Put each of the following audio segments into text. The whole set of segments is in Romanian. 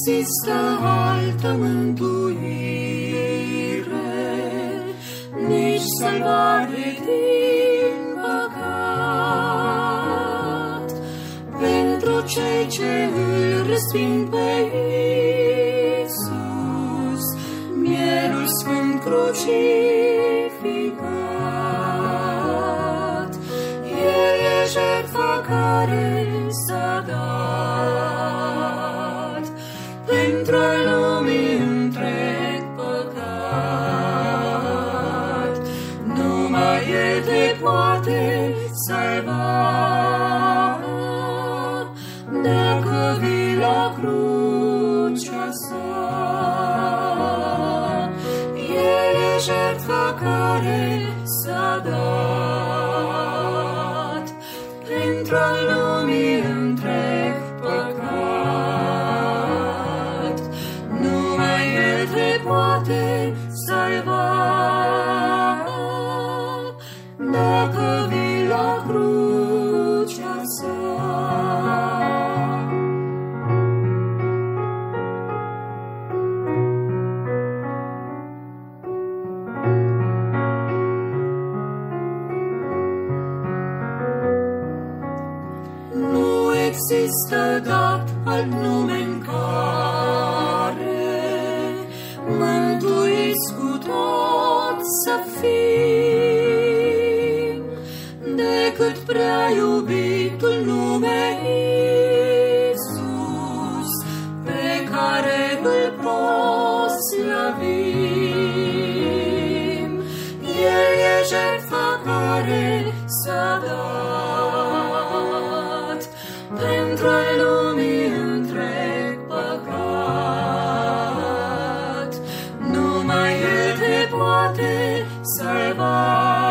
există altă mântuire, nici salvare din păcat, pentru cei ce îl resping pe Iisus, mielul sfânt crucificat. El e jertfa care s-a dat pentru a lumii întreg păcat. Numai El te poate salva dacă vii la crucea sa. El e jertfa care s-a dat pentru a lumii întreg păcat. Numai El te poate salva dacă vii la crucea sa. Nu există dat alt nume în care mântuiți cu tot să fim, decât prea iubitul nume Iisus, pe care îl proslăvim. El e jertfa care s-a dat pentru a lumii întreg păcat. Numai El te poate salva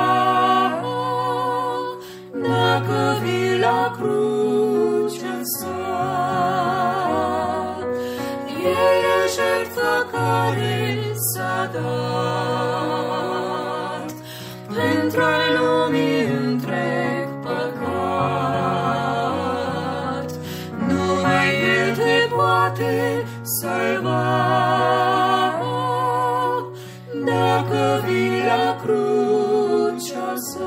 dacă vii la crucea sa. El e jertfa care s-a dat pentru a lumii întreg păcat. Numai El te poate salva dacă vii la crucea sa.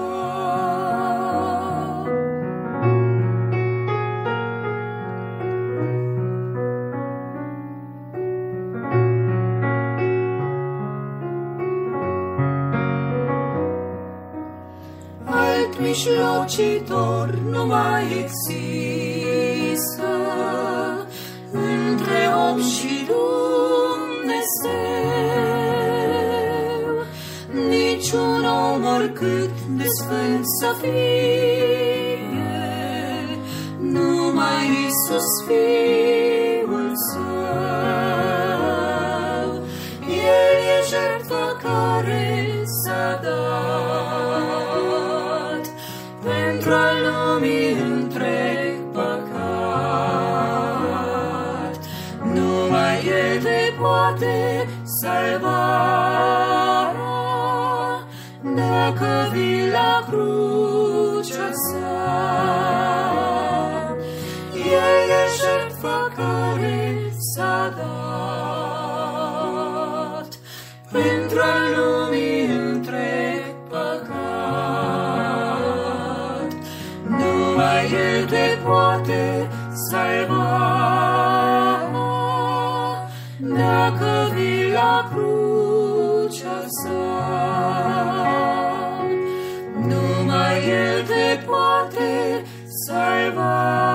Alt mijlocitor nu mai există între om și Dumnezeu, niciun om oricât de sfânt să fie, numai Iisus Fiul Său. El e jertfa care s-a dat pentru a lumii întreg păcat. Numai El te poate salva dacă vii la crucea sa. El e jertfa care s-a dat pentru a lumii întreg păcat. Numai El te poate salva dacă vii la crucea sa. Numai El te poate salva